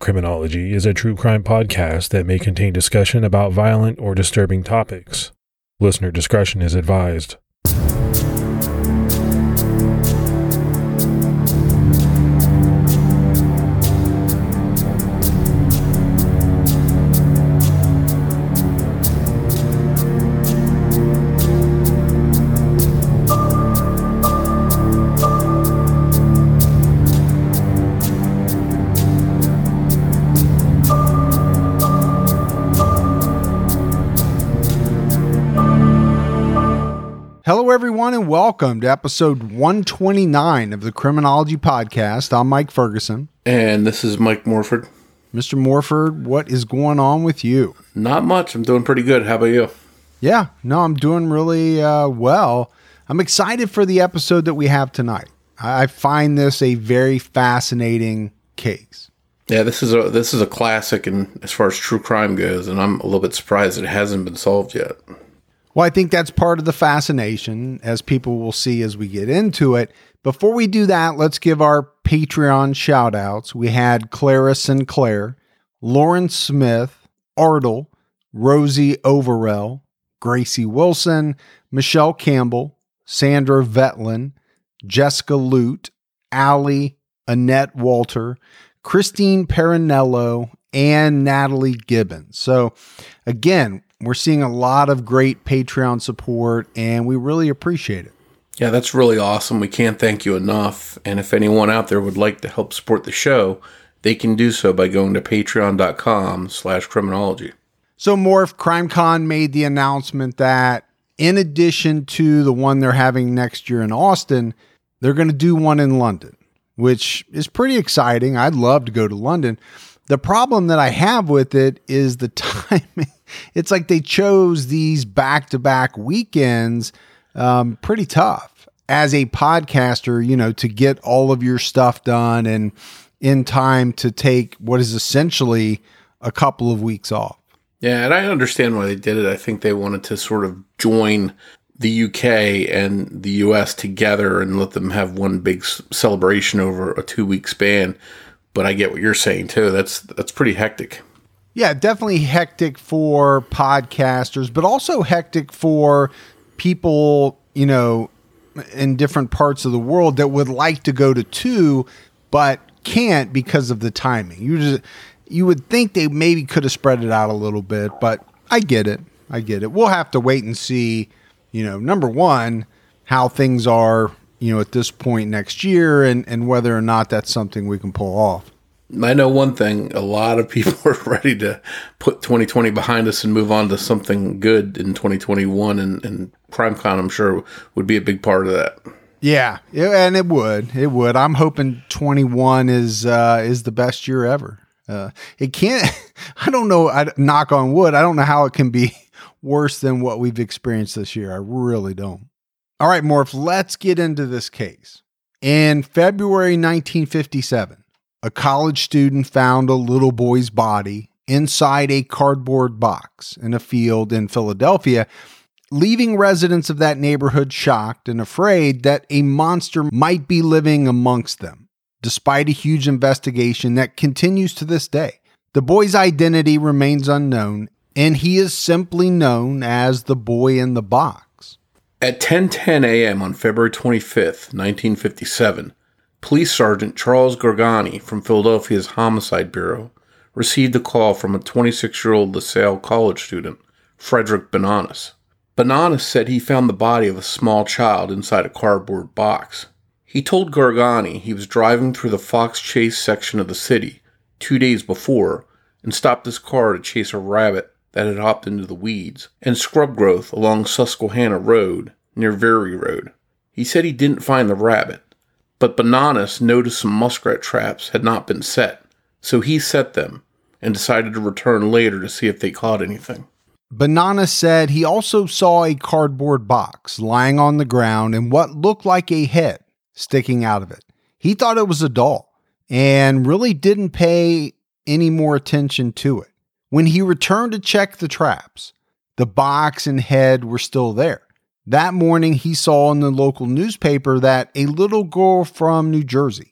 Criminology is a true crime podcast that may contain discussion about violent or disturbing topics. Listener discretion is advised. Hello, everyone, and welcome to episode 129 of the Criminology Podcast. I'm Mike Ferguson. And this is Mike Morford. Mr. Morford, what is going on with you? Not much. I'm doing pretty good. How about you? Yeah, no, I'm doing really well. I'm excited for the episode that we have tonight. I find this a very fascinating case. Yeah, this is a classic and as far as true crime goes, and I'm a little bit surprised it hasn't been solved yet. Well, I think that's part of the fascination, as people will see as we get into it. Before we do that, let's give our Patreon shout-outs. We had Clara Sinclair, Lauren Smith, Artle, Rosie Overell, Gracie Wilson, Michelle Campbell, Sandra Vetlin, Jessica Lute, Allie, Annette Walter, Christine Perinello, and Natalie Gibbons. So, again, we're seeing a lot of great Patreon support, and we really appreciate it. Yeah, that's really awesome. We can't thank you enough. And if anyone out there would like to help support the show, they can do so by going to patreon.com/criminology. So Morph, CrimeCon made the announcement that in addition to the one they're having next year in Austin, they're going to do one in London, which is pretty exciting. I'd love to go to London. The problem that I have with it is the timing. It's like they chose these back-to-back weekends, pretty tough as a podcaster, to get all of your stuff done and in time to take what is essentially a couple of weeks off. Yeah, and I understand why they did it. I think they wanted to sort of join the UK and the US together and let them have one big celebration over a 2-week span. But I get what you're saying too. That's pretty hectic. Yeah, definitely hectic for podcasters, but also hectic for people, in different parts of the world that would like to go to two, but can't because of the timing. You would think they maybe could have spread it out a little bit, but I get it. We'll have to wait and see, number one, how things are, at this point next year and whether or not that's something we can pull off. I know one thing, a lot of people are ready to put 2020 behind us and move on to something good in 2021, and CrimeCon, I'm sure, would be a big part of that. Yeah, and it would. I'm hoping 21 is the best year ever. It can't, I don't know, knock on wood, I don't know how it can be worse than what we've experienced this year. I really don't. All right, Morph, let's get into this case. In February 1957, a college student found a little boy's body inside a cardboard box in a field in Philadelphia, leaving residents of that neighborhood shocked and afraid that a monster might be living amongst them, despite a huge investigation that continues to this day. The boy's identity remains unknown, and he is simply known as the boy in the box. At 10:10 a.m. on February 25th, 1957, Police Sergeant Charles Gargani from Philadelphia's Homicide Bureau received a call from a 26-year-old LaSalle college student, Frederick Bananas. Bananas said he found the body of a small child inside a cardboard box. He told Gargani he was driving through the Fox Chase section of the city 2 days before and stopped his car to chase a rabbit that had hopped into the weeds and scrub growth along Susquehanna Road near Very Road. He said he didn't find the rabbit, but Bananas noticed some muskrat traps had not been set, so he set them and decided to return later to see if they caught anything. Bananas said he also saw a cardboard box lying on the ground and what looked like a head sticking out of it. He thought it was a doll and really didn't pay any more attention to it. When he returned to check the traps, the box and head were still there. That morning, he saw in the local newspaper that a little girl from New Jersey,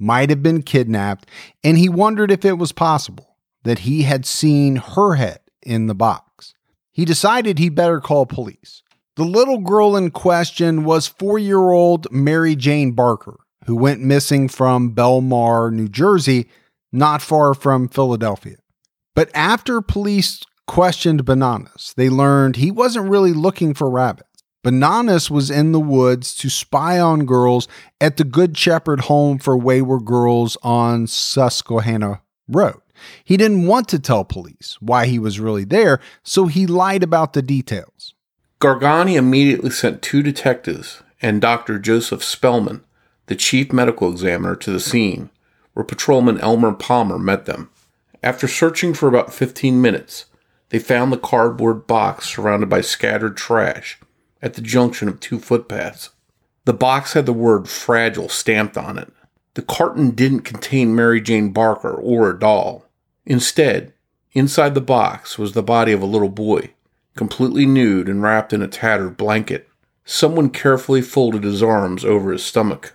might have been kidnapped, and he wondered if it was possible that he had seen her head in the box. He decided he better call police. The little girl in question was 4-year-old Mary Jane Barker, who went missing from Belmar, New Jersey, not far from Philadelphia. But after police questioned Bananas, they learned he wasn't really looking for rabbits. Bananas was in the woods to spy on girls at the Good Shepherd Home for Wayward Girls on Susquehanna Road. He didn't want to tell police why he was really there, so he lied about the details. Gargani immediately sent 2 detectives and Dr. Joseph Spellman, the chief medical examiner, to the scene, where Patrolman Elmer Palmer met them. After searching for about 15 minutes, they found the cardboard box surrounded by scattered trash at the junction of 2 footpaths. The box had the word "fragile" stamped on it. The carton didn't contain Mary Jane Barker or a doll. Instead, inside the box was the body of a little boy, completely nude and wrapped in a tattered blanket. Someone carefully folded his arms over his stomach.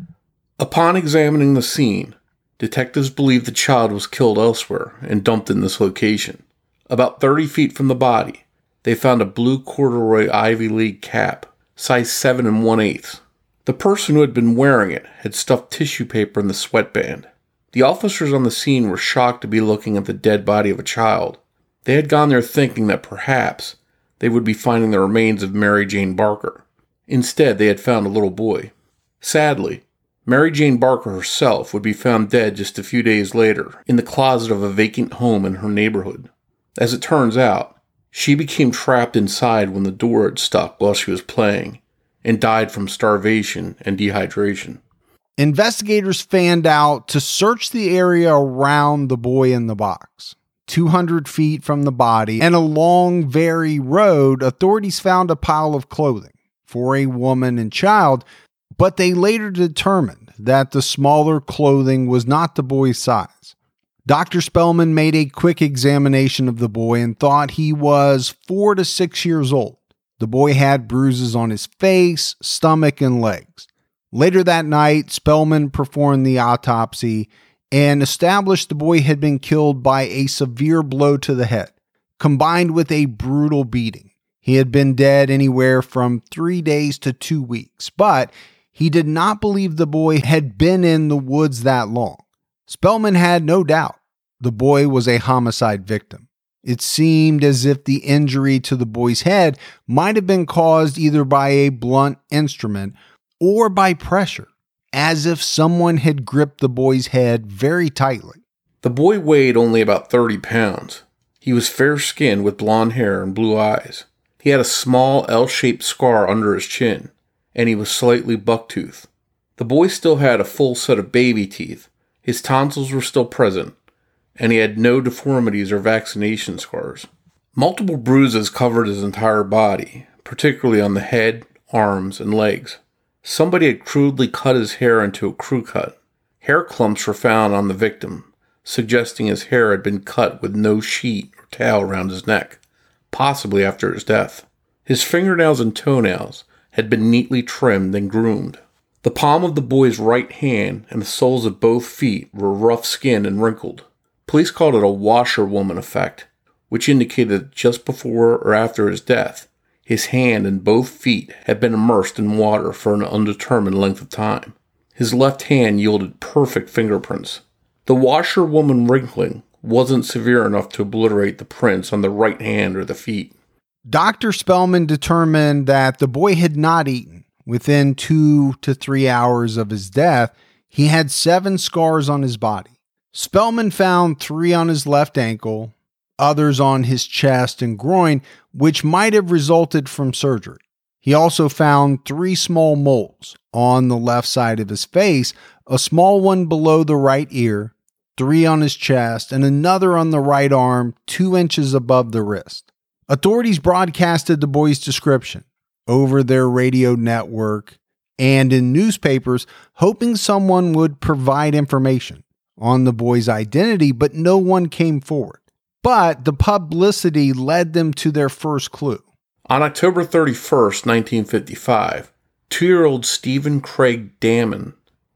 Upon examining the scene, detectives believed the child was killed elsewhere and dumped in this location. About 30 feet from the body, they found a blue corduroy Ivy League cap, size 7 1/8. The person who had been wearing it had stuffed tissue paper in the sweatband. The officers on the scene were shocked to be looking at the dead body of a child. They had gone there thinking that perhaps they would be finding the remains of Mary Jane Barker. Instead, they had found a little boy. Sadly, Mary Jane Barker herself would be found dead just a few days later in the closet of a vacant home in her neighborhood. As it turns out, she became trapped inside when the door had stuck while she was playing and died from starvation and dehydration. Investigators fanned out to search the area around the boy in the box. 200 feet from the body and along Very Road, authorities found a pile of clothing for a woman and child, but they later determined that the smaller clothing was not the boy's size. Dr. Spellman made a quick examination of the boy and thought he was 4 to 6 years old. The boy had bruises on his face, stomach, and legs. Later that night, Spellman performed the autopsy and established the boy had been killed by a severe blow to the head, combined with a brutal beating. He had been dead anywhere from 3 days to 2 weeks, but he did not believe the boy had been in the woods that long. Spellman had no doubt the boy was a homicide victim. It seemed as if the injury to the boy's head might have been caused either by a blunt instrument or by pressure, as if someone had gripped the boy's head very tightly. The boy weighed only about 30 pounds. He was fair-skinned with blonde hair and blue eyes. He had a small L-shaped scar under his chin, and he was slightly buck-toothed. The boy still had a full set of baby teeth. His tonsils were still present, and he had no deformities or vaccination scars. Multiple bruises covered his entire body, particularly on the head, arms, and legs. Somebody had crudely cut his hair into a crew cut. Hair clumps were found on the victim, suggesting his hair had been cut with no sheet or towel around his neck, possibly after his death. His fingernails and toenails had been neatly trimmed and groomed. The palm of the boy's right hand and the soles of both feet were rough-skinned and wrinkled. Police called it a washerwoman effect, which indicated that just before or after his death, his hand and both feet had been immersed in water for an undetermined length of time. His left hand yielded perfect fingerprints. The washerwoman wrinkling wasn't severe enough to obliterate the prints on the right hand or the feet. Dr. Spellman determined that the boy had not eaten. Within 2 to 3 hours of his death, he had 7 scars on his body. Spellman found 3 on his left ankle, others on his chest and groin, which might have resulted from surgery. He also found 3 small moles on the left side of his face, a small one below the right ear, 3 on his chest, and another on the right arm 2 inches above the wrist. Authorities broadcasted the boy's description over their radio network and in newspapers, hoping someone would provide information on the boy's identity, but no one came forward. But the publicity led them to their first clue. On October 31st, 1955, 2-year-old Stephen Craig Damon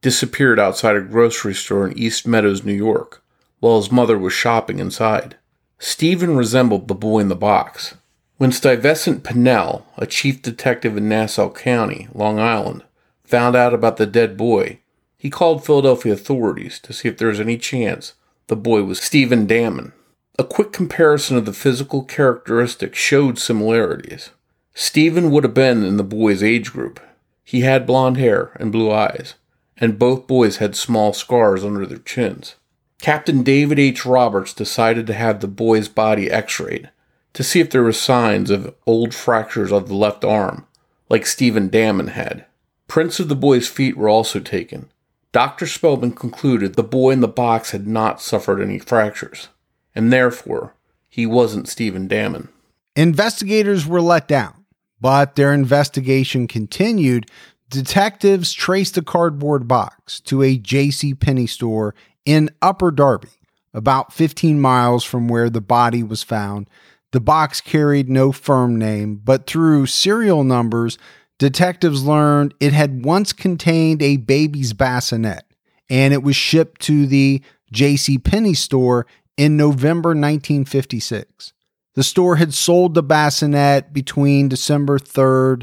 disappeared outside a grocery store in East Meadows, New York, while his mother was shopping inside. Stephen resembled the boy in the box. When Stuyvesant Pinnell, a chief detective in Nassau County, Long Island, found out about the dead boy, he called Philadelphia authorities to see if there was any chance the boy was Stephen Damon. A quick comparison of the physical characteristics showed similarities. Stephen would have been in the boy's age group. He had blonde hair and blue eyes, and both boys had small scars under their chins. Captain David H. Roberts decided to have the boy's body x-rayed to see if there were signs of old fractures of the left arm, like Stephen Damon had. Prints of the boy's feet were also taken. Dr. Spellman concluded the boy in the box had not suffered any fractures, and therefore, he wasn't Stephen Damon. Investigators were let down, but their investigation continued. Detectives traced the cardboard box to a JCPenney store in Upper Darby, about 15 miles from where the body was found. The box carried no firm name, but through serial numbers, detectives learned it had once contained a baby's bassinet, and it was shipped to the JCPenney store in November 1956. The store had sold the bassinet between December 3rd,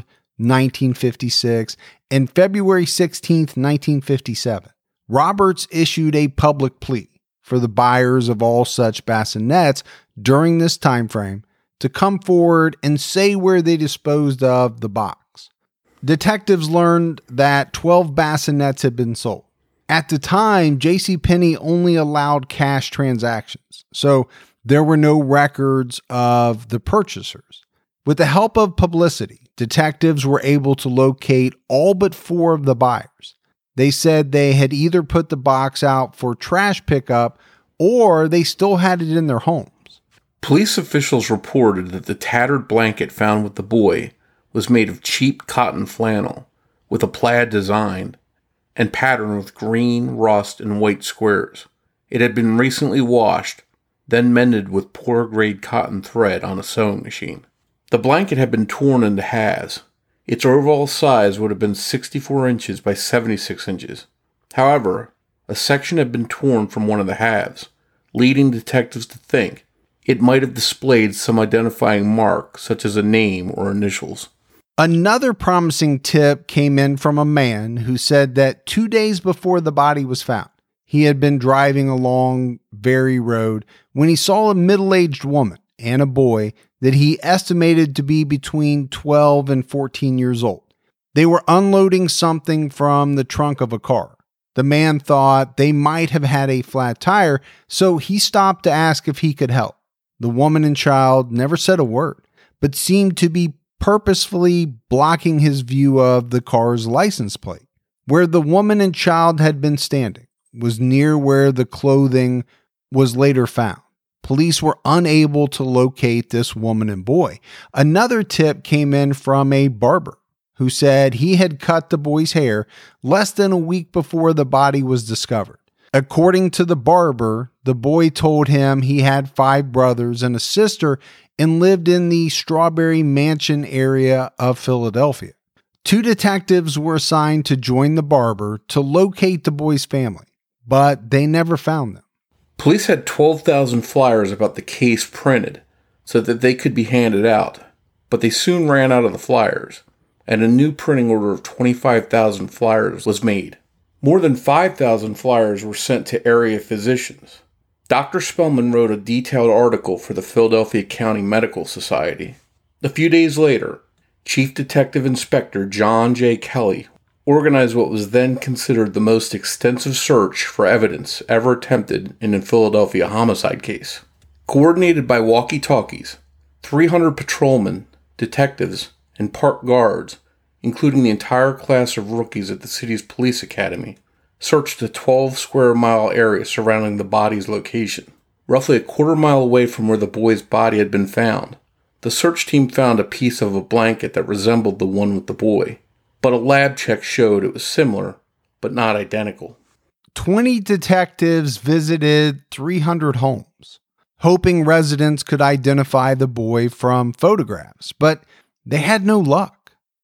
1956, and February 16th, 1957. Roberts issued a public plea for the buyers of all such bassinets during this time frame to come forward and say where they disposed of the box. Detectives learned that 12 bassinets had been sold. At the time, JCPenney only allowed cash transactions, so there were no records of the purchasers. With the help of publicity, detectives were able to locate all but 4 of the buyers. They said they had either put the box out for trash pickup or they still had it in their homes. Police officials reported that the tattered blanket found with the boy was made of cheap cotton flannel with a plaid design and patterned with green, rust, and white squares. It had been recently washed, then mended with poor-grade cotton thread on a sewing machine. The blanket had been torn into halves. Its overall size would have been 64 inches by 76 inches. However, a section had been torn from one of the halves, leading detectives to think it might have displayed some identifying mark, such as a name or initials. Another promising tip came in from a man who said that 2 days before the body was found, he had been driving along Berry Road when he saw a middle-aged woman and a boy that he estimated to be between 12 and 14 years old. They were unloading something from the trunk of a car. The man thought they might have had a flat tire, so he stopped to ask if he could help. The woman and child never said a word, but seemed to be purposefully blocking his view of the car's license plate. Where the woman and child had been standing was near where the clothing was later found. Police were unable to locate this woman and boy. Another tip came in from a barber who said he had cut the boy's hair less than a week before the body was discovered. According to the barber, the boy told him he had 5 brothers and a sister and lived in the Strawberry Mansion area of Philadelphia. 2 detectives were assigned to join the barber to locate the boy's family, but they never found them. Police had 12,000 flyers about the case printed so that they could be handed out, but they soon ran out of the flyers, and a new printing order of 25,000 flyers was made. More than 5,000 flyers were sent to area physicians. Dr. Spellman wrote a detailed article for the Philadelphia County Medical Society. A few days later, Chief Detective Inspector John J. Kelly organized what was then considered the most extensive search for evidence ever attempted in a Philadelphia homicide case. Coordinated by walkie-talkies, 300 patrolmen, detectives, and park guards, including the entire class of rookies at the city's police academy, searched the 12-square-mile area surrounding the body's location. Roughly a quarter-mile away from where the boy's body had been found, the search team found a piece of a blanket that resembled the one with the boy, but a lab check showed it was similar, but not identical. 20 detectives visited 300 homes, hoping residents could identify the boy from photographs, but they had no luck.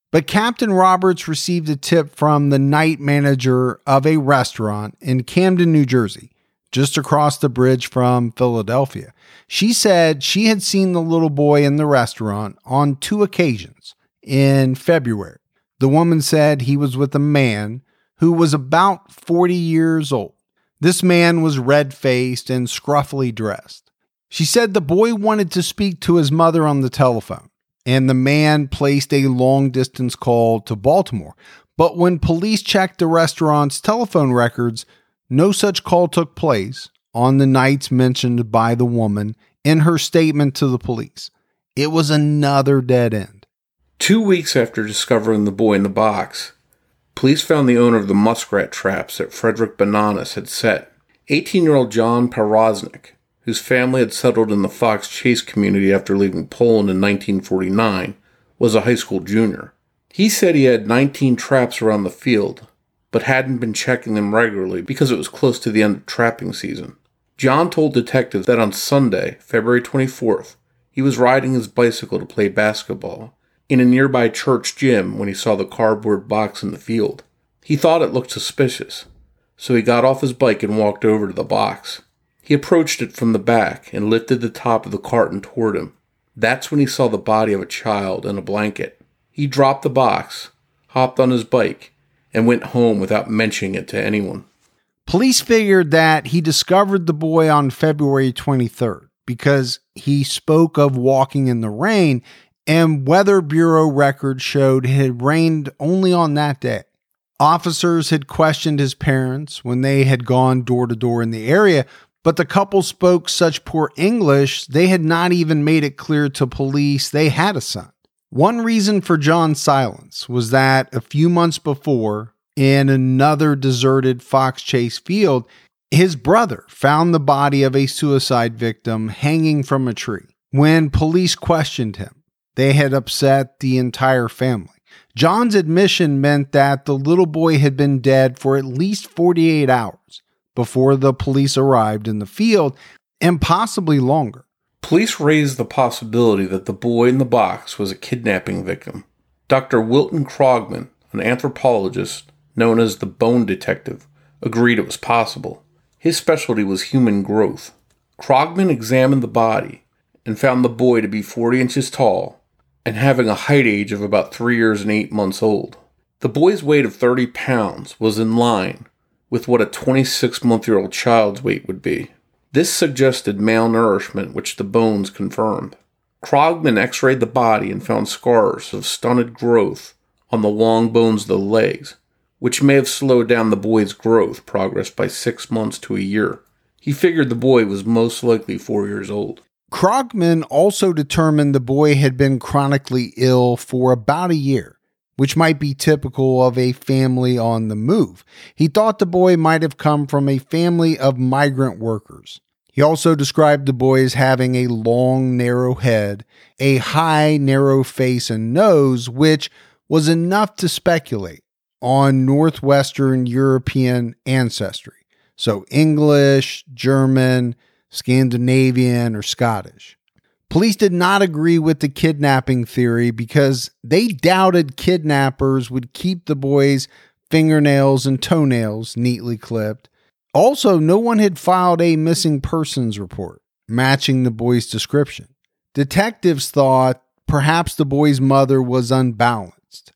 But Captain Roberts received a tip from the night manager of a restaurant in Camden, New Jersey, just across the bridge from Philadelphia. She said she had seen the little boy in the restaurant on 2 occasions in February. The woman said he was with a man who was about 40 years old. This man was red-faced and scruffily dressed. She said the boy wanted to speak to his mother on the telephone, and the man placed a long-distance call to Baltimore. But when police checked the restaurant's telephone records, no such call took place on the nights mentioned by the woman in her statement to the police. It was another dead end. 2 weeks after discovering the boy in the box, police found the owner of the muskrat traps that Frederick Bananas had set, 18-year-old John Paroznik, whose family had settled in the Fox Chase community after leaving Poland in 1949, was a high school junior. He said he had 19 traps around the field, but hadn't been checking them regularly because it was close to the end of trapping season. John told detectives that on Sunday, February 24th, he was riding his bicycle to play basketball in a nearby church gym when he saw the cardboard box in the field. He thought it looked suspicious, so he got off his bike and walked over to the box. He approached it from the back and lifted the top of the carton toward him. That's when he saw the body of a child in a blanket. He dropped the box, hopped on his bike, and went home without mentioning it to anyone. Police figured that he discovered the boy on February 23rd because he spoke of walking in the rain, and Weather Bureau records showed it had rained only on that day. Officers had questioned his parents when they had gone door to door in the area, but the couple spoke such poor English, they had not even made it clear to police they had a son. One reason for John's silence was that a few months before, in another deserted Fox Chase field, his brother found the body of a suicide victim hanging from a tree. When police questioned him, they had upset the entire family. John's admission meant that the little boy had been dead for at least 48 hours before the police arrived in the field, and possibly longer. Police raised the possibility that the boy in the box was a kidnapping victim. Dr. Wilton Krogman, an anthropologist known as the Bone Detective, agreed it was possible. His specialty was human growth. Krogman examined the body and found the boy to be 40 inches tall and having a height age of about 3 years and 8 months old. The boy's weight of 30 pounds was in line with what a 26-month-old child's weight would be. This suggested malnourishment, which the bones confirmed. Krogman x-rayed the body and found scars of stunted growth on the long bones of the legs, which may have slowed down the boy's growth progress by 6 months to a year. He figured the boy was most likely 4 years old. Krogman also determined the boy had been chronically ill for about a year, which might be typical of a family on the move. He thought the boy might have come from a family of migrant workers. He also described the boy as having a long, narrow head, a high, narrow face and nose, which was enough to speculate on Northwestern European ancestry. So English, German, Scandinavian, or Scottish. Police did not agree with the kidnapping theory because they doubted kidnappers would keep the boy's fingernails and toenails neatly clipped. Also, no one had filed a missing persons report matching the boy's description. Detectives thought perhaps the boy's mother was unbalanced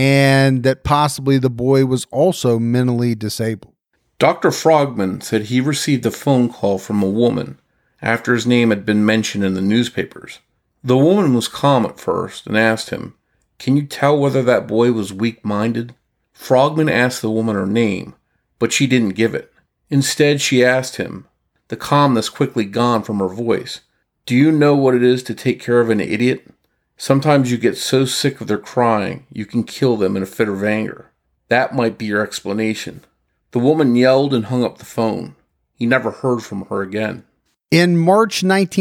and that possibly the boy was also mentally disabled. Dr. Frogman said he received a phone call from a woman after his name had been mentioned in the newspapers. The woman was calm at first and asked him, "Can you tell whether that boy was weak-minded?" Frogman asked the woman her name, but she didn't give it. Instead, she asked him, the calmness quickly gone from her voice, "Do you know what it is to take care of an idiot? Sometimes you get so sick of their crying, you can kill them in a fit of anger. That might be your explanation." The woman yelled and hung up the phone. He never heard from her again. In March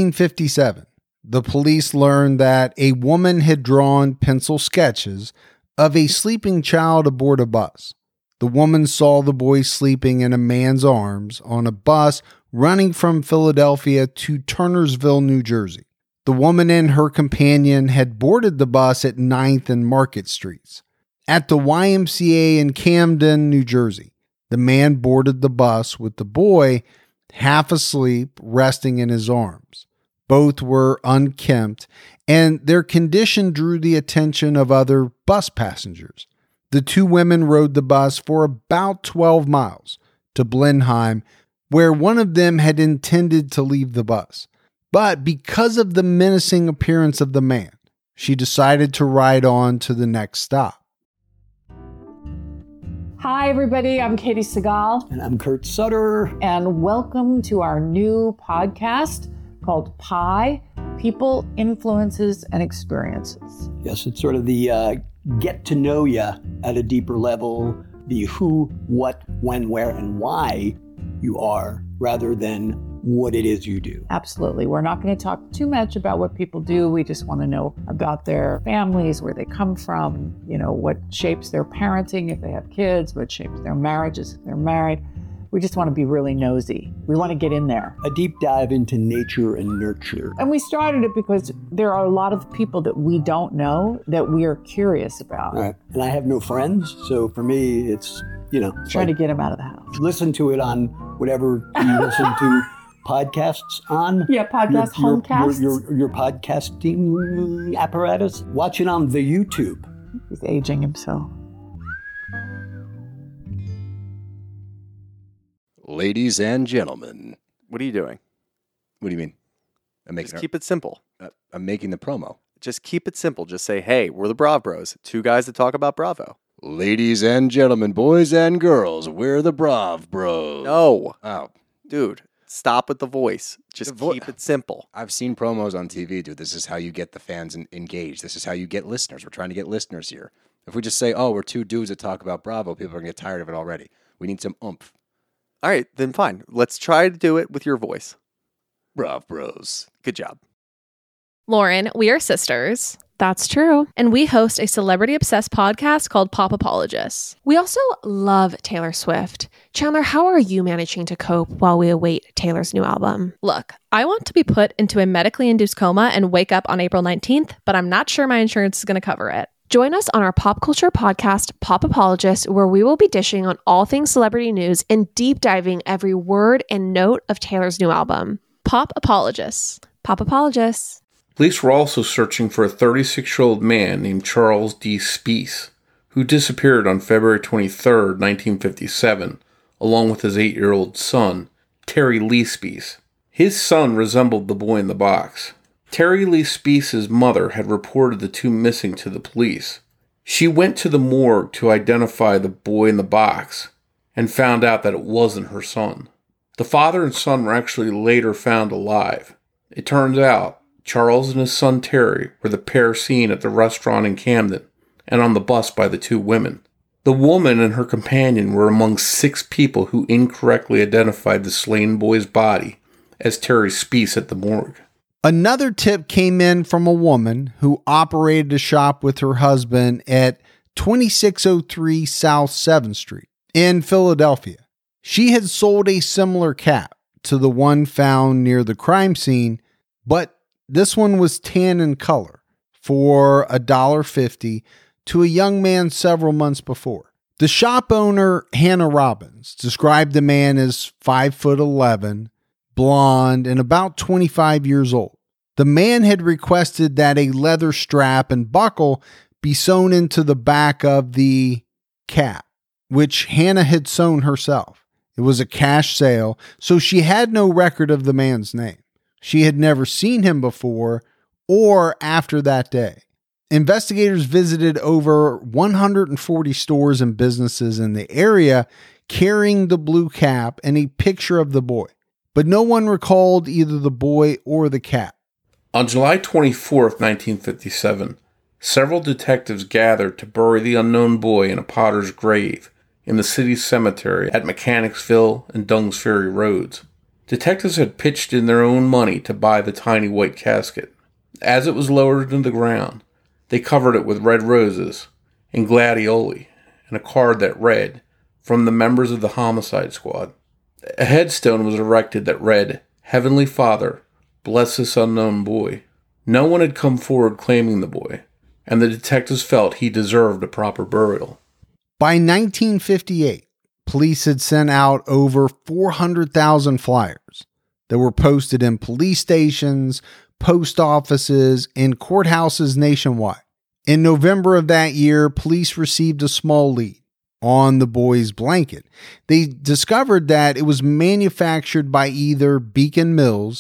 1957, the police learned that a woman had drawn pencil sketches of a sleeping child aboard a bus. The woman saw the boy sleeping in a man's arms on a bus running from Philadelphia to Turnersville, New Jersey. The woman and her companion had boarded the bus at 9th and Market Streets. At the YMCA in Camden, New Jersey, the man boarded the bus with the boy half asleep, resting in his arms. Both were unkempt, and their condition drew the attention of other bus passengers. The two women rode the bus for about 12 miles to Blenheim, where one of them had intended to leave the bus. But because of the menacing appearance of the man, she decided to ride on to the next stop. Hi, everybody. I'm Katie Segal. And I'm Kurt Sutter. And welcome to our new podcast called PI, People, Influences, and Experiences. Yes, it's sort of the get to know you at a deeper level, the who, what, when, where, and why you are, rather than what it is you do. Absolutely. We're not going to talk too much about what people do. We just want to know about their families, where they come from, what shapes their parenting if they have kids, what shapes their marriages if they're married. We just want to be really nosy. We want to get in there. A deep dive into nature and nurture. And we started it because there are a lot of people that we don't know that we are curious about. Right. And I have no friends, so for me, it's, trying to get them out of the house. Listen to it on whatever you listen to podcasts on. Yeah, homecasts. Your podcasting apparatus. Watch it on the YouTube. He's aging himself. Ladies and gentlemen. What are you doing? What do you mean? Just keep it simple. I'm making the promo. Just keep it simple. Just say, hey, we're the Brav Bros. Two guys that talk about Bravo. Ladies and gentlemen, boys and girls, we're the Brav Bros. No. Oh. Dude, stop with the voice. Just keep it simple. I've seen promos on TV, dude. This is how you get the fans engaged. This is how you get listeners. We're trying to get listeners here. If we just say, oh, we're two dudes that talk about Bravo, people are going to get tired of it already. We need some oomph. All right, then fine. Let's try to do it with your voice. Brav Bros. Good job. Lauren, we are sisters. That's true. And we host a celebrity-obsessed podcast called Pop Apologists. We also love Taylor Swift. Chandler, how are you managing to cope while we await Taylor's new album? Look, I want to be put into a medically induced coma and wake up on April 19th, but I'm not sure my insurance is going to cover it. Join us on our pop culture podcast, Pop Apologists, where we will be dishing on all things celebrity news and deep diving every word and note of Taylor's new album. Pop Apologists. Pop Apologists. Police were also searching for a 36-year-old man named Charles D. Speece, who disappeared on February 23, 1957, along with his 8-year-old son, Terry Lee Speece. His son resembled the boy in the box. Terry Lee Speece's mother had reported the two missing to the police. She went to the morgue to identify the boy in the box and found out that it wasn't her son. The father and son were actually later found alive. It turns out Charles and his son Terry were the pair seen at the restaurant in Camden and on the bus by the two women. The woman and her companion were among 6 people who incorrectly identified the slain boy's body as Terry Speece at the morgue. Another tip came in from a woman who operated a shop with her husband at 2603 South 7th Street in Philadelphia. She had sold a similar cap to the one found near the crime scene, but this one was tan in color for $1.50 to a young man several months before. The shop owner, Hannah Robbins, described the man as 5'11", blonde, and about 25 years old. The man had requested that a leather strap and buckle be sewn into the back of the cap, which Hannah had sewn herself. It was a cash sale, so she had no record of the man's name. She had never seen him before or after that day. Investigators visited over 140 stores and businesses in the area carrying the blue cap and a picture of the boy, but no one recalled either the boy or the cap. On July 24, 1957, several detectives gathered to bury the unknown boy in a potter's grave in the city's cemetery at Mechanicsville and Dungs Ferry Roads. Detectives had pitched in their own money to buy the tiny white casket. As it was lowered into the ground, they covered it with red roses and gladioli and a card that read, "From the members of the homicide squad." A headstone was erected that read, "Heavenly Father, bless this unknown boy." No one had come forward claiming the boy, and the detectives felt he deserved a proper burial. By 1958, police had sent out over 400,000 flyers that were posted in police stations, post offices, and courthouses nationwide. In November of that year, police received a small lead on the boy's blanket. They discovered that it was manufactured by either Beacon Mills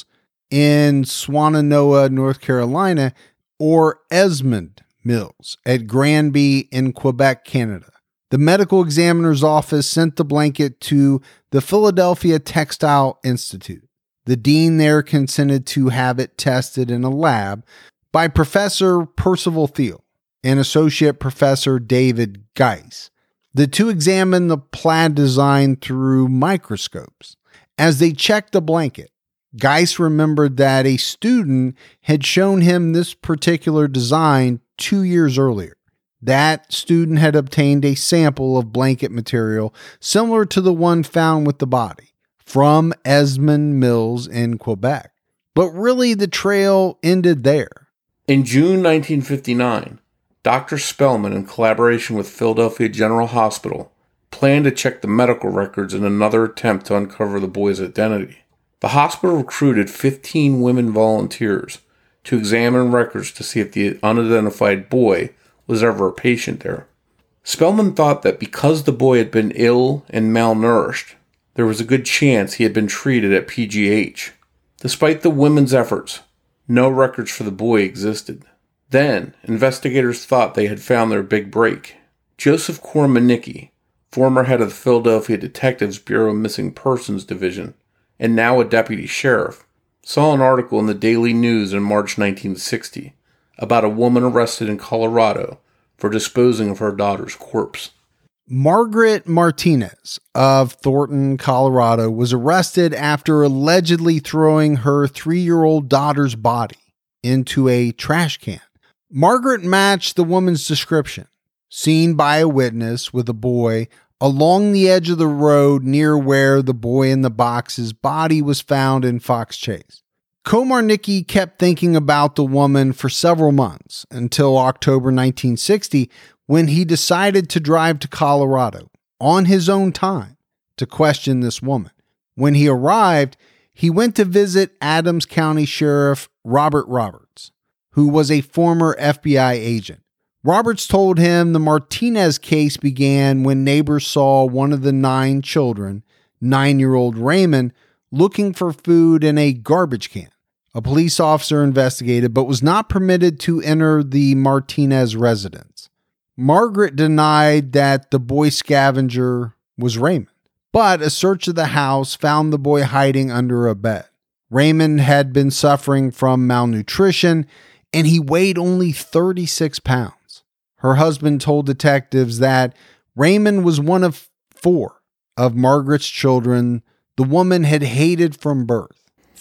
in Swannanoa, North Carolina, or Esmond Mills at Granby in Quebec, Canada. The medical examiner's office sent the blanket to the Philadelphia Textile Institute. The dean there consented to have it tested in a lab by Professor Percival Thiel and Associate Professor David Geis. The two examined the plaid design through microscopes. As they checked the blanket, Geis remembered that a student had shown him this particular design 2 years earlier. That student had obtained a sample of blanket material similar to the one found with the body from Esmond Mills in Quebec. But really, the trail ended there. In June 1959, Dr. Spellman, in collaboration with Philadelphia General Hospital, planned to check the medical records in another attempt to uncover the boy's identity. The hospital recruited 15 women volunteers to examine records to see if the unidentified boy was ever a patient there. Spellman thought that because the boy had been ill and malnourished, there was a good chance he had been treated at PGH. Despite the women's efforts, no records for the boy existed. Then, investigators thought they had found their big break. Joseph Kormanicki, former head of the Philadelphia Detectives Bureau Missing Persons Division, and now a deputy sheriff, saw an article in the Daily News in March 1960 about a woman arrested in Colorado for disposing of her daughter's corpse. Margaret Martinez of Thornton, Colorado, was arrested after allegedly throwing her 3-year-old daughter's body into a trash can. Margaret matched the woman's description, seen by a witness with a boy along the edge of the road near where the boy in the box's body was found in Fox Chase. Kormanicki kept thinking about the woman for several months until October 1960, when he decided to drive to Colorado on his own time to question this woman. When he arrived, he went to visit Adams County Sheriff Robert Roberts, who was a former FBI agent. Roberts told him the Martinez case began when neighbors saw one of the 9 children, 9-year-old Raymond, looking for food in a garbage can. A police officer investigated but was not permitted to enter the Martinez residence. Margaret denied that the boy scavenger was Raymond, but a search of the house found the boy hiding under a bed. Raymond had been suffering from malnutrition, and he weighed only 36 pounds. Her husband told detectives that Raymond was one of 4 of Margaret's children the woman had hated from birth.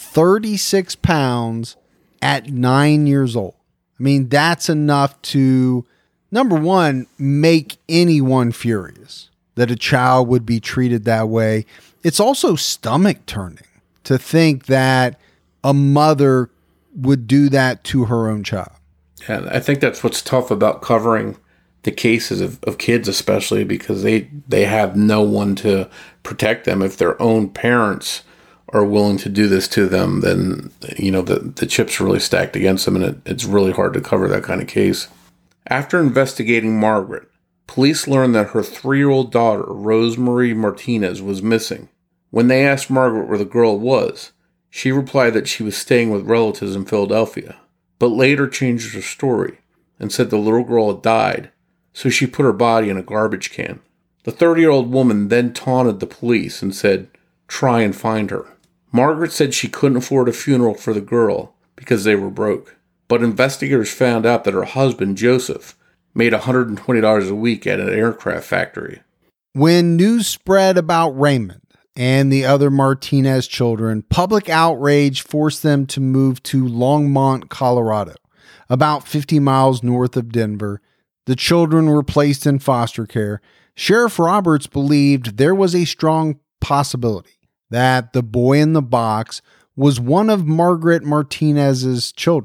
36 pounds at 9 years old. I mean, that's enough to, number one, make anyone furious that a child would be treated that way. It's also stomach turning to think that a mother would do that to her own child. And I think that's what's tough about covering the cases of kids, especially because they have no one to protect them. If their own parents are willing to do this to them, then, you know, the chips are really stacked against them, and it's really hard to cover that kind of case. After investigating Margaret, police learned that her 3-year-old daughter, Rosemarie Martinez, was missing. When they asked Margaret where the girl was, she replied that she was staying with relatives in Philadelphia, but later changed her story and said the little girl had died, so she put her body in a garbage can. The 30-year-old woman then taunted the police and said, "Try and find her." Margaret said she couldn't afford a funeral for the girl because they were broke, but investigators found out that her husband, Joseph, made $120 a week at an aircraft factory. When news spread about Raymond and the other Martinez children, public outrage forced them to move to Longmont, Colorado, about 50 miles north of Denver. The children were placed in foster care. Sheriff Roberts believed there was a strong possibility that the boy in the box was one of Margaret Martinez's children,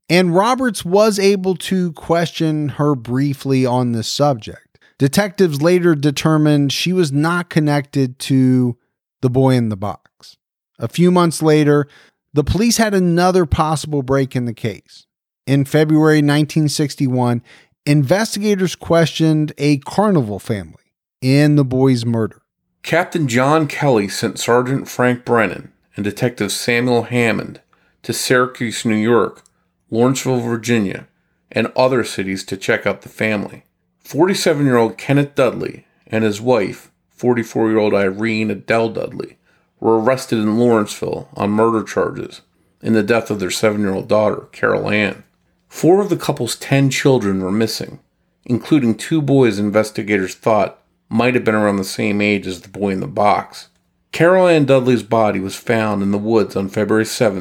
And Roberts was able to question her briefly on this subject. Detectives later determined she was not connected to the boy in the box. A few months later, the police had another possible break in the case. In February 1961, investigators questioned a Carnival family in the boy's murder. Captain John Kelly sent Sergeant Frank Brennan and Detective Samuel Hammond to Syracuse, New York, Lawrenceville, Virginia, and other cities to check out the family. 47-year-old Kenneth Dudley and his wife, 44-year-old Irene Adele Dudley, were arrested in Lawrenceville on murder charges in the death of their 7-year-old daughter, Carol Ann. 4 of the couple's 10 children were missing, including 2 boys investigators thought might have been around the same age as the boy in the box. Carol Ann Dudley's body was found in the woods on February 7,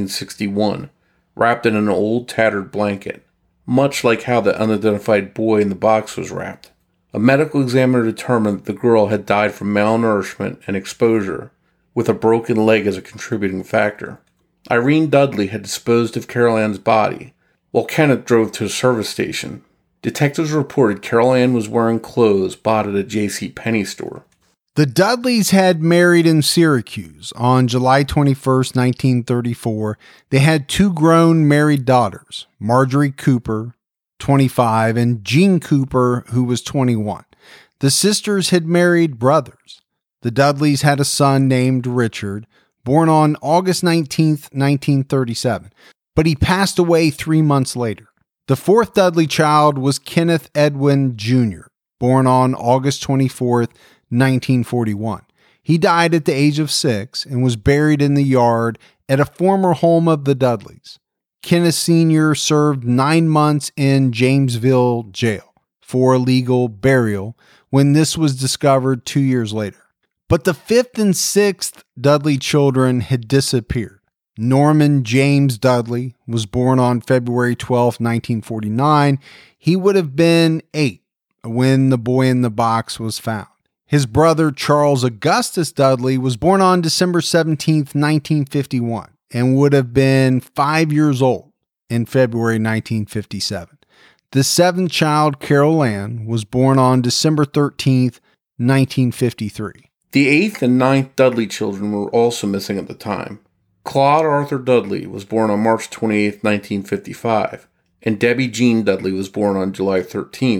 1961, wrapped in an old tattered blanket, much like how the unidentified boy in the box was wrapped. A medical examiner determined that the girl had died from malnourishment and exposure, with a broken leg as a contributing factor. Irene Dudley had disposed of Carol Ann's body, while Kenneth drove to a service station. Detectives reported Carol Ann was wearing clothes bought at a J.C. Penney store. The Dudleys had married in Syracuse on July 21st, 1934. They had 2 grown married daughters, Marjorie Cooper, 25, and Jean Cooper, who was 21. The sisters had married brothers. The Dudleys had a son named Richard, born on August 19th, 1937, but he passed away 3 months later. The 4th Dudley child was Kenneth Edwin Jr., born on August 24th, 1941. He died at the age of 6 and was buried in the yard at a former home of the Dudleys. Kenneth Sr. served 9 months in Jamesville jail for illegal burial when this was discovered 2 years later. But the 5th and 6th Dudley children had disappeared. Norman James Dudley was born on February 12, 1949. He would have been 8 when the boy in the box was found. His brother, Charles Augustus Dudley, was born on December 17, 1951, and would have been 5 years old in February 1957. The 7th child, Carol Ann, was born on December 13, 1953. The 8th and 9th Dudley children were also missing at the time. Claude Arthur Dudley was born on March 28, 1955, and Debbie Jean Dudley was born on July 13,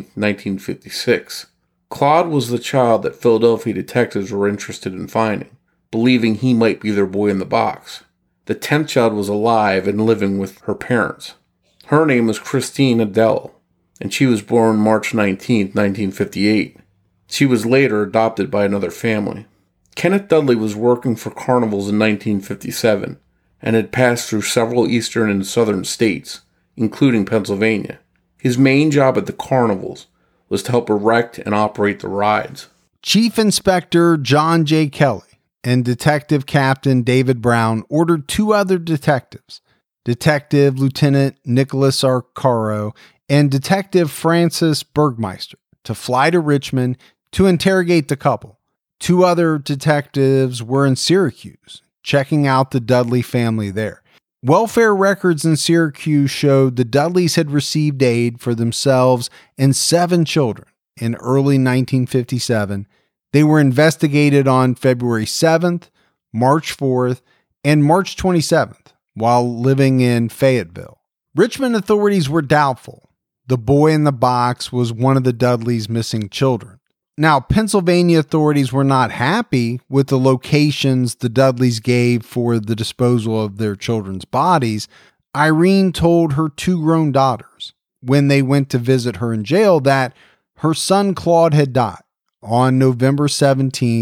1956. Claude was the child that Philadelphia detectives were interested in finding, believing he might be their boy in the box. The 10th child was alive and living with her parents. Her name was Christine Adele, and she was born March 19, 1958. She was later adopted by another family. Kenneth Dudley was working for carnivals in 1957 and had passed through several eastern and southern states, including Pennsylvania. His main job at the carnivals was to help erect and operate the rides. Chief Inspector John J. Kelly and Detective Captain David Brown ordered 2 other detectives, Detective Lieutenant Nicholas Arcaro and Detective Francis Bergmeister, to fly to Richmond to interrogate the couple. 2 other detectives were in Syracuse, checking out the Dudley family there. Welfare records in Syracuse showed the Dudleys had received aid for themselves and 7 children in early 1957. They were investigated on February 7th, March 4th, and March 27th while living in Fayetteville. Richmond authorities were doubtful. The boy in the box was one of the Dudleys' missing children. Now, Pennsylvania authorities were not happy with the locations the Dudleys gave for the disposal of their children's bodies. Irene told her 2 grown daughters when they went to visit her in jail that her son Claude had died on November 17,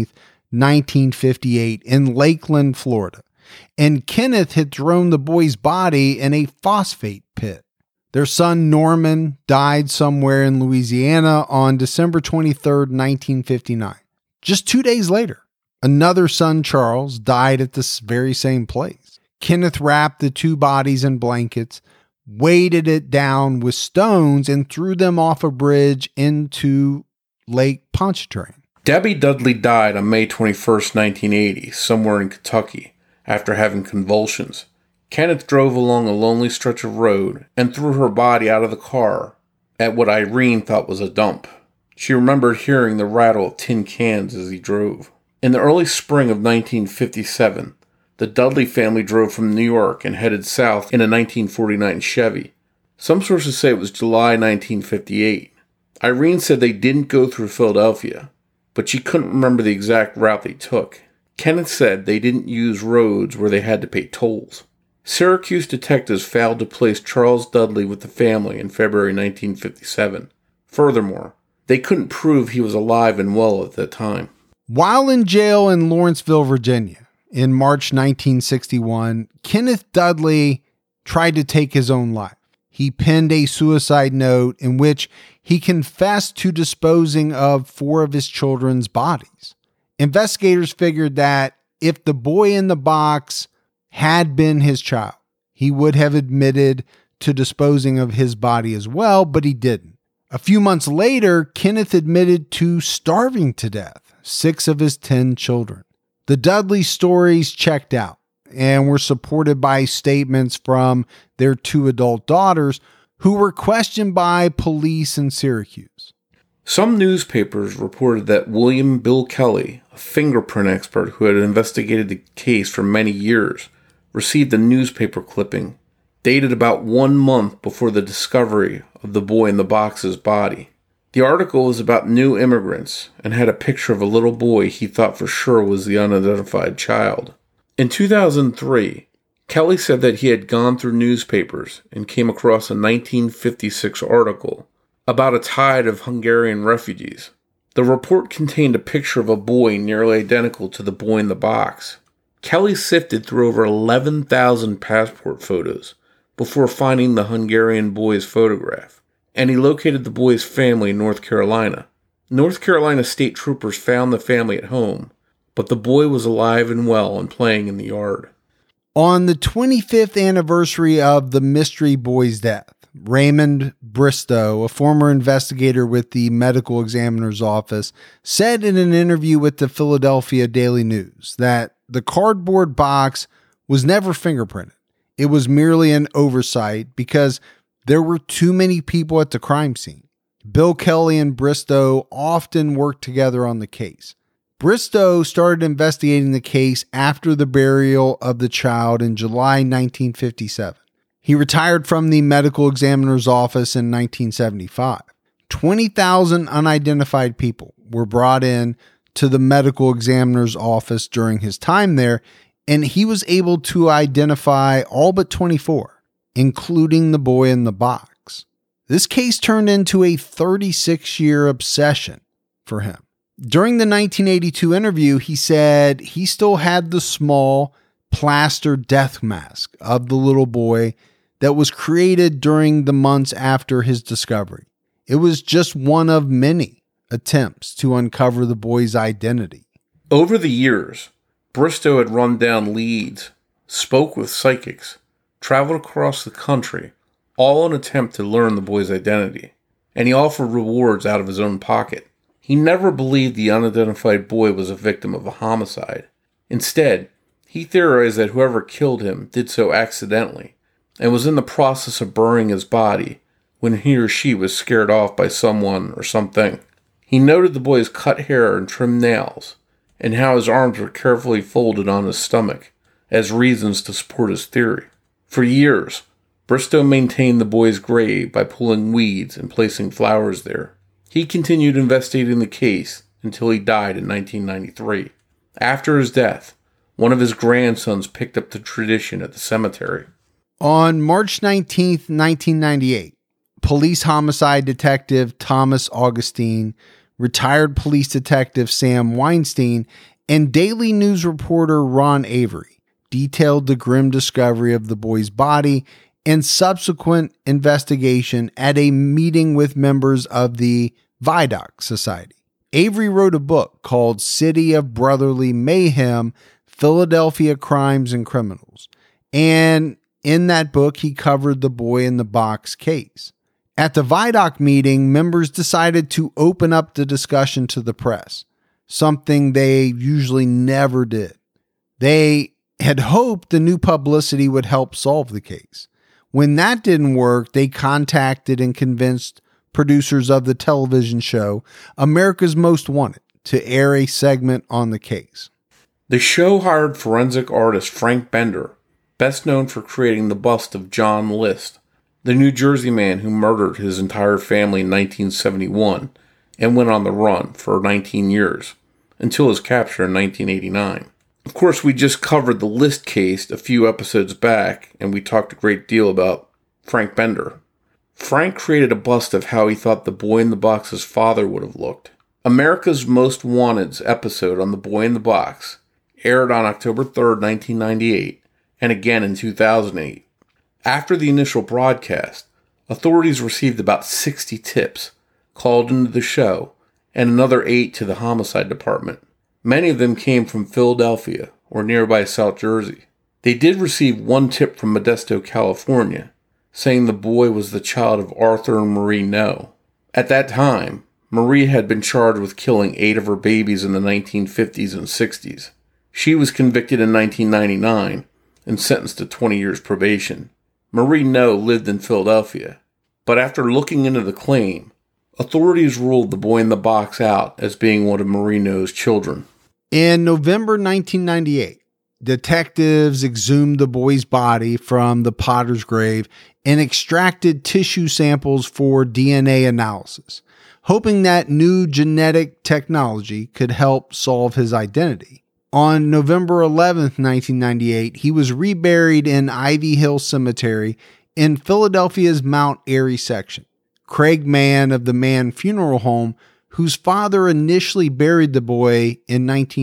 1958 in Lakeland, Florida, and Kenneth had thrown the boy's body in a phosphate pit. Their son Norman died somewhere in Louisiana on December 23, 1959. Just 2 days later, another son, Charles, died at this very same place. Kenneth wrapped the 2 bodies in blankets, weighted it down with stones, and threw them off a bridge into Lake Pontchartrain. Debbie Dudley died on May 21, 1980, somewhere in Kentucky, after having convulsions. Kenneth drove along a lonely stretch of road and threw her body out of the car at what Irene thought was a dump. She remembered hearing the rattle of tin cans as he drove. In the early spring of 1957, the Dudley family drove from New York and headed south in a 1949 Chevy. Some sources say it was July 1958. Irene said they didn't go through Philadelphia, but she couldn't remember the exact route they took. Kenneth said they didn't use roads where they had to pay tolls. Syracuse detectives failed to place Charles Dudley with the family in February 1957. Furthermore, they couldn't prove he was alive and well at that time. While in jail in Lawrenceville, Virginia, in March 1961, Kenneth Dudley tried to take his own life. He penned a suicide note in which he confessed to disposing of 4 of his children's bodies. Investigators figured that if the boy in the box had been his child, he would have admitted to disposing of his body as well, but he didn't. A few months later, Kenneth admitted to starving to death 6 of his 10 children. The Dudley stories checked out and were supported by statements from their 2 adult daughters who were questioned by police in Syracuse. Some newspapers reported that William Bill Kelly, a fingerprint expert who had investigated the case for many years, received a newspaper clipping dated about 1 month before the discovery of the boy in the box's body. The article was about new immigrants and had a picture of a little boy he thought for sure was the unidentified child. In 2003, Kelly said that he had gone through newspapers and came across a 1956 article about a tide of Hungarian refugees. The report contained a picture of a boy nearly identical to the boy in the box. Kelly sifted through over 11,000 passport photos before finding the Hungarian boy's photograph, and he located the boy's family in North Carolina. North Carolina state troopers found the family at home, but the boy was alive and well and playing in the yard. On the 25th anniversary of the mystery boy's death, Raymond Bristow, a former investigator with the medical examiner's office, said in an interview with the Philadelphia Daily News that the cardboard box was never fingerprinted. It was merely an oversight because there were too many people at the crime scene. Bill Kelly and Bristow often worked together on the case. Bristow started investigating the case after the burial of the child in July 1957. He retired from the medical examiner's office in 1975. 20,000 unidentified people were brought in to the medical examiner's office during his time there, and he was able to identify all but 24, including the boy in the box. This case turned into a 36-year obsession for him. During the 1982 interview, he said he still had the small plaster death mask of the little boy that was created during the months after his discovery. It was just one of many attempts to uncover the boy's identity. Over the years, Bristow had run down leads, spoke with psychics, traveled across the country, all in an attempt to learn the boy's identity, and he offered rewards out of his own pocket. He never believed the unidentified boy was a victim of a homicide. Instead, he theorized that whoever killed him did so accidentally and was in the process of burying his body when he or she was scared off by someone or something. He noted the boy's cut hair and trimmed nails, and how his arms were carefully folded on his stomach, as reasons to support his theory. For years, Bristow maintained the boy's grave by pulling weeds and placing flowers there. He continued investigating the case until he died in 1993. After his death, one of his grandsons picked up the tradition at the cemetery. On March 19, 1998, police homicide detective Thomas Augustine, retired police detective Sam Weinstein, and Daily News reporter Ron Avery detailed the grim discovery of the boy's body and subsequent investigation at a meeting with members of the Vidocq Society. Avery wrote a book called City of Brotherly Mayhem, Philadelphia Crimes and Criminals. And in that book, he covered the boy in the box case. At the Vidocq meeting, members decided to open up the discussion to the press, something they usually never did. They had hoped the new publicity would help solve the case. When that didn't work, they contacted and convinced producers of the television show America's Most Wanted to air a segment on the case. The show hired forensic artist Frank Bender, best known for creating the bust of John List, the New Jersey man who murdered his entire family in 1971 and went on the run for 19 years, until his capture in 1989. Of course, we just covered the List case a few episodes back, and we talked a great deal about Frank Bender. Frank created a bust of how he thought the boy in the box's father would have looked. America's Most Wanted's episode on the boy in the box aired on October 3rd, 1998, and again in 2008. After the initial broadcast, authorities received about 60 tips, called into the show, and another 8 to the homicide department. Many of them came from Philadelphia or nearby South Jersey. They did receive one tip from Modesto, California, saying the boy was the child of Arthur and Marie No. At that time, Marie had been charged with killing 8 of her babies in the 1950s and 60s. She was convicted in 1999 and sentenced to 20 years probation. Marie No lived in Philadelphia, but after looking into the claim, authorities ruled the boy in the box out as being one of Marie No's children. In November 1998, detectives exhumed the boy's body from the Potter's grave and extracted tissue samples for DNA analysis, hoping that new genetic technology could help solve his identity. On November 11th, 1998, he was reburied in Ivy Hill Cemetery in Philadelphia's Mount Airy section. Craig Mann of the Mann Funeral Home, whose father initially buried the boy in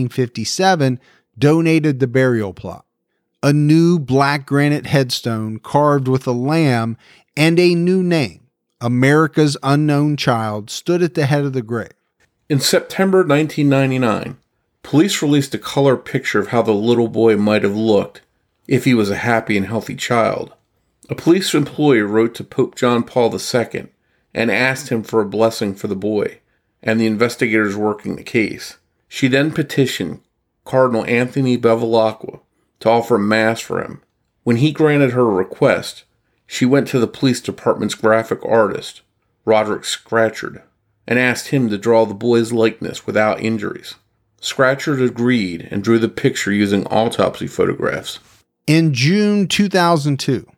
1957, donated the burial plot. A new black granite headstone carved with a lamb and a new name, America's Unknown Child, stood at the head of the grave. In September 1999, police released a color picture of how the little boy might have looked if he was a happy and healthy child. A police employee wrote to Pope John Paul II and asked him for a blessing for the boy and the investigators working the case. She then petitioned Cardinal Anthony Bevilacqua to offer Mass for him. When he granted her request, she went to the police department's graphic artist, Roderick Scratchard, and asked him to draw the boy's likeness without injuries. Scratchard agreed and drew the picture using autopsy photographs. In June 2002,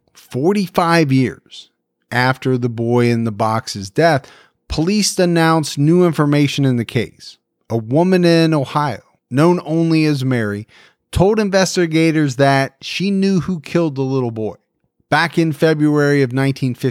45 years after the boy in the box's death, police announced new information in the case. A woman in Ohio, known only as Mary, told investigators that she knew who killed the little boy. Back in February of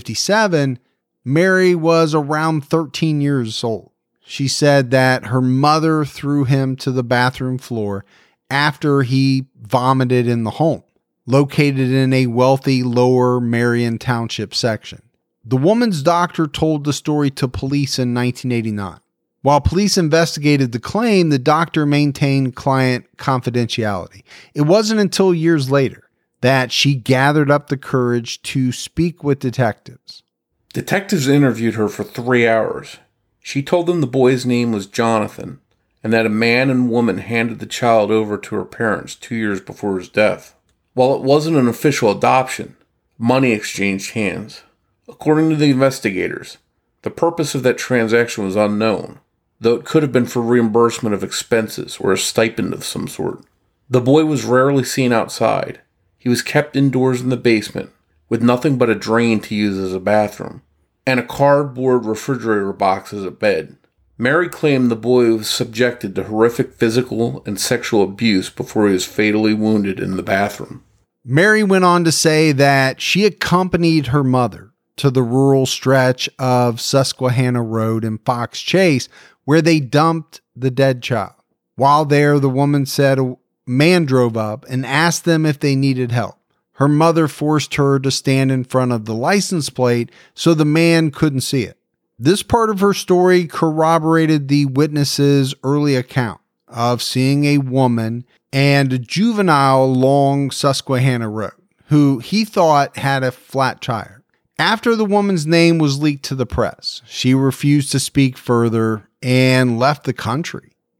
1957, Mary was around 13 years old. She said that her mother threw him to the bathroom floor after he vomited in the home, located in a wealthy Lower Marion Township section. The woman's doctor told the story to police in 1989. While police investigated the claim, the doctor maintained client confidentiality. It wasn't until years later that she gathered up the courage to speak with detectives. Detectives interviewed her for 3 hours. She told them the boy's name was Jonathan, and that a man and woman handed the child over to her parents 2 years before his death. While it wasn't an official adoption, money exchanged hands. According to the investigators, the purpose of that transaction was unknown, though it could have been for reimbursement of expenses or a stipend of some sort. The boy was rarely seen outside. He was kept indoors in the basement, with nothing but a drain to use as a bathroom, and a cardboard refrigerator box as a bed. Mary claimed the boy was subjected to horrific physical and sexual abuse before he was fatally wounded in the bathroom. Mary went on to say that she accompanied her mother to the rural stretch of Susquehanna Road in Fox Chase, where they dumped the dead child. While there, the woman said a man drove up and asked them if they needed help. Her mother forced her to stand in front of the license plate so the man couldn't see it. This part of her story corroborated the witness's early account of seeing a woman and a juvenile along Susquehanna Road, who he thought had a flat tire. After the woman's name was leaked to the press, she refused to speak further and left the country.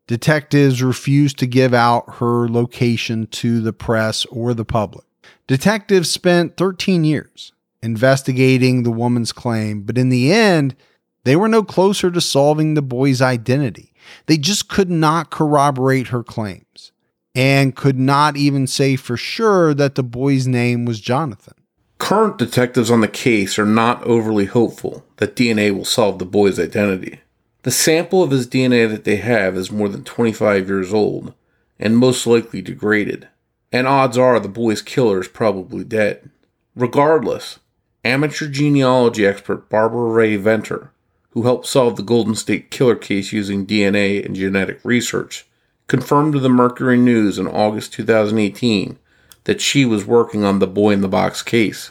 Detectives refused to give out her location to the press or the public. Detectives spent 13 years investigating the woman's claim, but in the end, they were no closer to solving the boy's identity. They just could not corroborate her claims and could not even say for sure that the boy's name was Jonathan. Current detectives on the case are not overly hopeful that DNA will solve the boy's identity. The sample of his DNA that they have is more than 25 years old and most likely degraded, and odds are the boy's killer is probably dead. Regardless, amateur genealogy expert Barbara Ray Venter, who helped solve the Golden State Killer case using DNA and genetic research, confirmed to the Mercury News in August 2018 that she was working on the Boy in the Box case.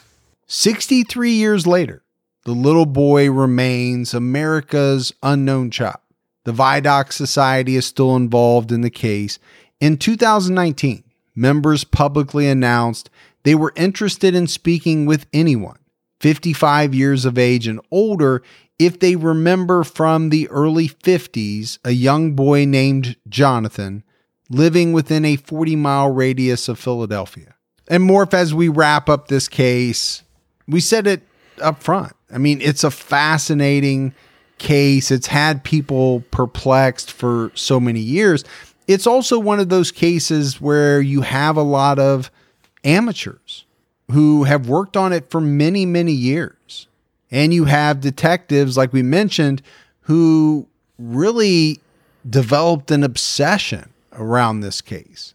63 years later, the little boy remains America's unknown child. The Vidocq Society is still involved in the case. In 2019, members publicly announced they were interested in speaking with anyone 55 years of age and older if they remember from the early 50s a young boy named Jonathan living within a 40-mile radius of Philadelphia. And Morph, as we wrap up this case, we said it up front. I mean, it's a fascinating case. It's had people perplexed for so many years. It's also one of those cases where you have a lot of amateurs who have worked on it for many, many years. And you have detectives, like we mentioned, who really developed an obsession around this case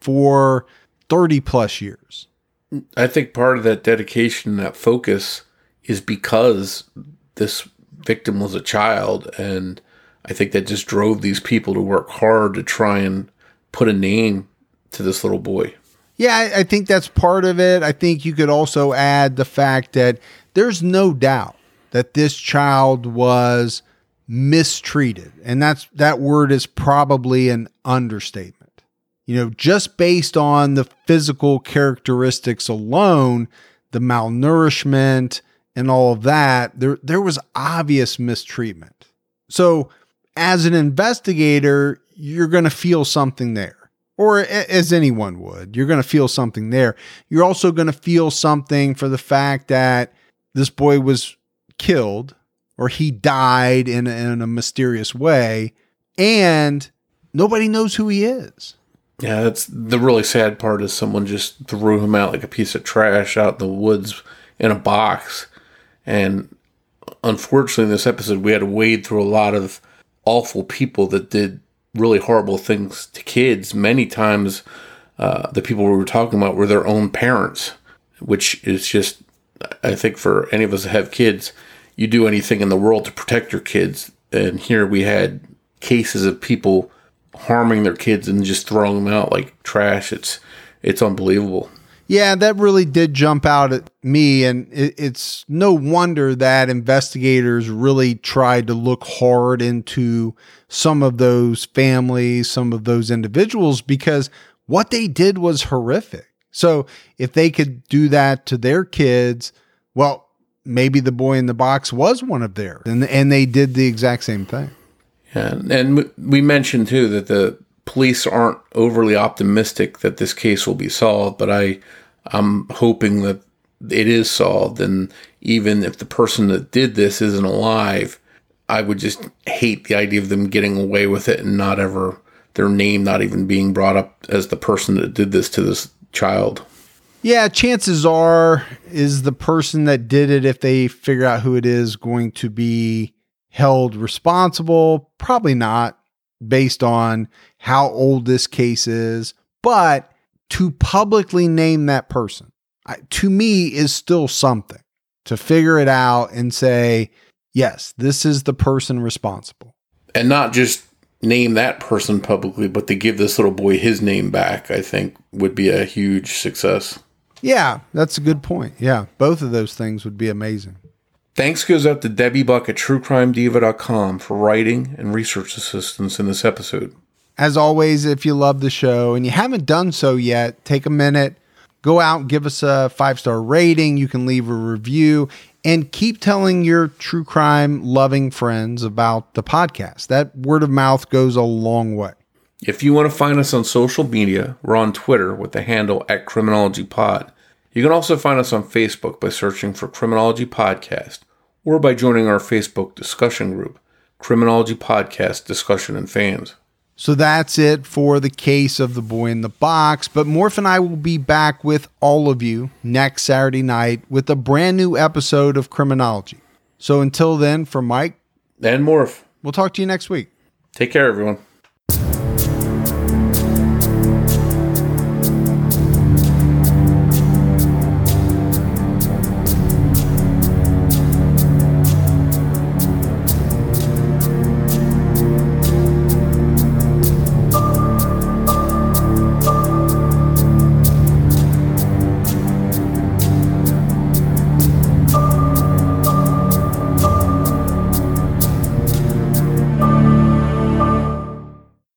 for 30 plus years. I think part of that dedication, that focus, is because this victim was a child, and I think that just drove these people to work hard to try and put a name to this little boy. Yeah, I think that's part of it. I think you could also add the fact that there's no doubt that this child was mistreated, and that word is probably an understatement. You know, just based on the physical characteristics alone, the malnourishment and all of that, there was obvious mistreatment. So as an investigator, you're going to feel something there, or as anyone would, you're going to feel something there. You're also going to feel something for the fact that this boy was killed, or he died in a mysterious way, and nobody knows who he is. Yeah, that's the really sad part, is someone just threw him out like a piece of trash out in the woods in a box. And unfortunately, in this episode, we had to wade through a lot of awful people that did really horrible things to kids. Many times, the people we were talking about were their own parents, which is just, I think for any of us that have kids, you do anything in the world to protect your kids. And here we had cases of people harming their kids and just throwing them out like trash. It's unbelievable. Yeah, that really did jump out at me, and it's no wonder that investigators really tried to look hard into some of those families, some of those individuals, because what they did was horrific. So if they could do that to their kids, well, maybe the Boy in the Box was one of theirs, and they did the exact same thing. Yeah, and we mentioned too that the police aren't overly optimistic that this case will be solved, but I'm hoping that it is solved. And even if the person that did this isn't alive, I would just hate the idea of them getting away with it and not ever, their name not even being brought up as the person that did this to this child. Yeah, chances are is the person that did it, if they figure out who it is, going to be held responsible? Probably not, based on how old this case is. But to publicly name that person, to me, is still something. To figure it out and say, yes, this is the person responsible. And not just name that person publicly, but to give this little boy his name back, I think would be a huge success. Yeah, that's a good point. Yeah, both of those things would be amazing. Thanks goes out to Debbie Buck at TrueCrimeDiva.com for writing and research assistance in this episode. As always, if you love the show and you haven't done so yet, take a minute, go out and give us a 5-star rating. You can leave a review and keep telling your true crime loving friends about the podcast. That word of mouth goes a long way. If you want to find us on social media, we're on Twitter with the handle @CriminologyPod. You can also find us on Facebook by searching for Criminology Podcast or by joining our Facebook discussion group, Criminology Podcast Discussion and Fans. So that's it for the case of the boy in the box. But Morph and I will be back with all of you next Saturday night with a brand new episode of Criminology. So until then, for Mike And Morph, we'll talk to you next week. take care, everyone.